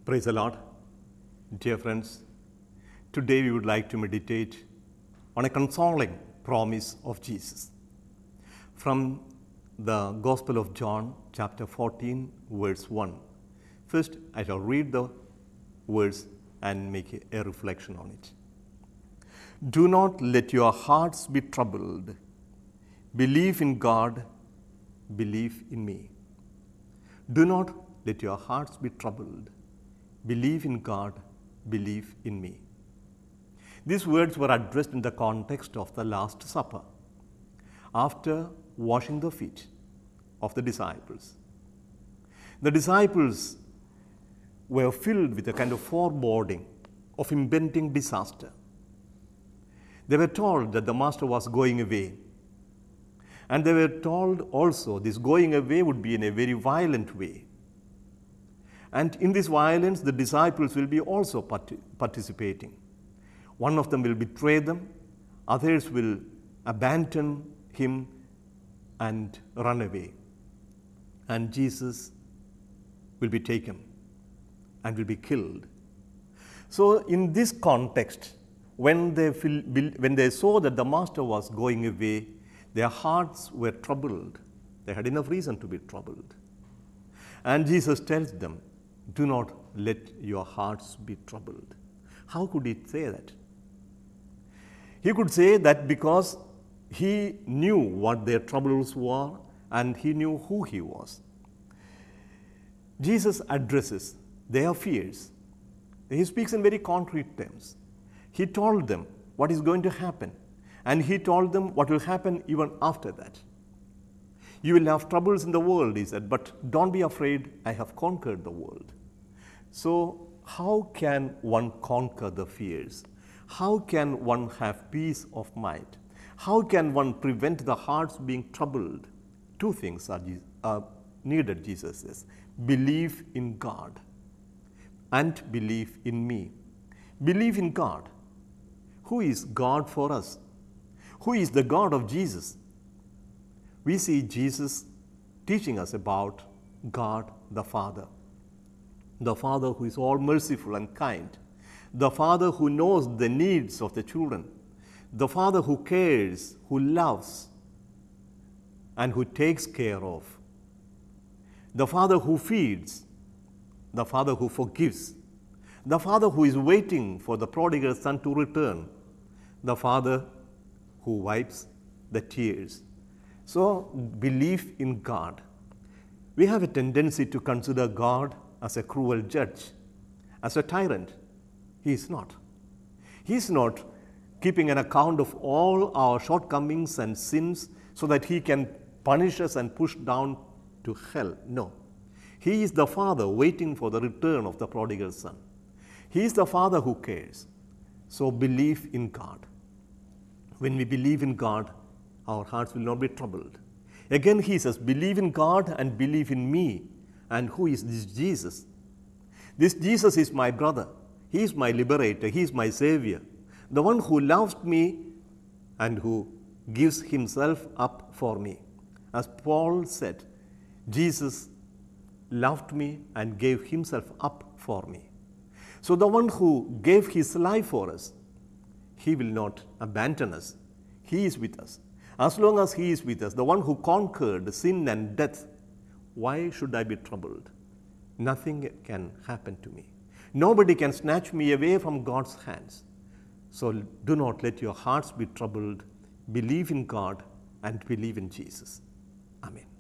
Praise the Lord. Dear friends, today we would like to meditate on a consoling promise of Jesus from the Gospel of John, chapter 14, verse 1. First, I shall read the verse and make a reflection on it. Do not let your hearts be troubled. Believe in God, believe in me. Do not let your hearts be troubled. Believe in God, believe in me. These words were addressed in the context of the Last Supper, after washing the feet of the disciples. The disciples were filled with a kind of foreboding of impending disaster. They were told that the Master was going away. And they were told also this going away would be in a very violent way. And in this violence, the disciples will be also participating. One of them will betray them, others will abandon him and run away. And Jesus will be taken and will be killed. So in this context, when they saw that the Master was going away, their hearts were troubled. They had enough reason to be troubled. And Jesus tells them, do not let your hearts be troubled. How could he say that? He could say that because he knew what their troubles were and he knew who he was. Jesus addresses their fears. He speaks in very concrete terms. He told them what is going to happen. And he told them what will happen even after that. You will have troubles in the world, he said, but don't be afraid, I have conquered the world. So how can one conquer the fears? How can one have peace of mind? How can one prevent the hearts being troubled? Two things are needed, Jesus says. Believe in God and believe in me. Believe in God. Who is God for us? Who is the God of Jesus? We see Jesus teaching us about God the Father who is all merciful and kind, the Father who knows the needs of the children, the Father who cares, who loves, and who takes care of, the Father who feeds, the Father who forgives, the Father who is waiting for the prodigal son to return, the Father who wipes the tears. So, belief in God. We have a tendency to consider God as a cruel judge, as a tyrant. He is not. He is not keeping an account of all our shortcomings and sins so that he can punish us and push down to hell. No. He is the Father waiting for the return of the prodigal son. He is the Father who cares. So, believe in God. When we believe in God, our hearts will not be troubled. Again, he says, believe in God and believe in me. And who is this Jesus? This Jesus is my brother. He is my liberator. He is my savior. The one who loves me and who gives himself up for me. As Paul said, Jesus loved me and gave himself up for me. So the one who gave his life for us, he will not abandon us. He is with us. As long as he is with us, the one who conquered sin and death, why should I be troubled? Nothing can happen to me. Nobody can snatch me away from God's hands. So do not let your hearts be troubled. Believe in God and believe in Jesus. Amen.